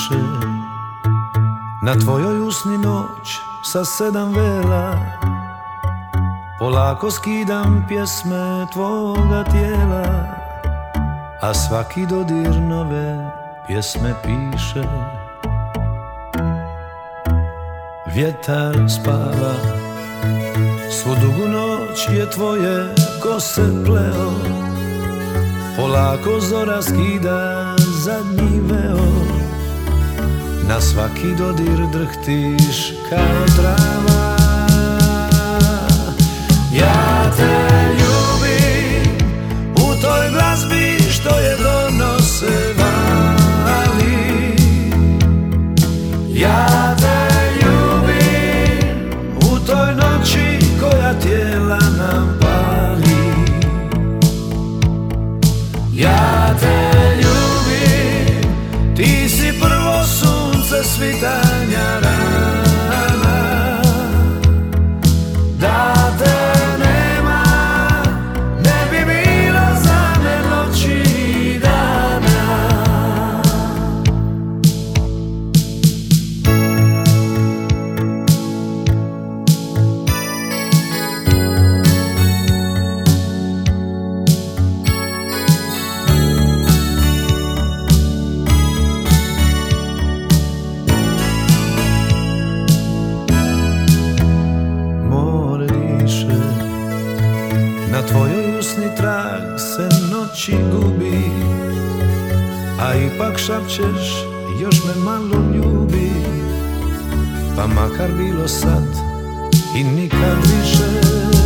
piše. Na tvojoj usni noć sa 7 vela, polako skidam pjesme tvoga tijela, a svaki dodir nove pjesme piše. Vjetar spava, svu dugu noć je tvoje kose pleo, polako zora skida zadnji veo, na svaki dodir drhtiš kao trava. Ja te ljubim u toj glazbi što je donose vali. Ja te ljubim u toj noći koja tijela nam pali. Ja te ljubim, ti si prvo sunce svitanja rana. Da te nema, ne bi bilo za me noći i dana. Na tvojoj usni trag se noći gubi, a ipak šapćeš još me malo ljubi. Pa makar bilo sad i nikad više.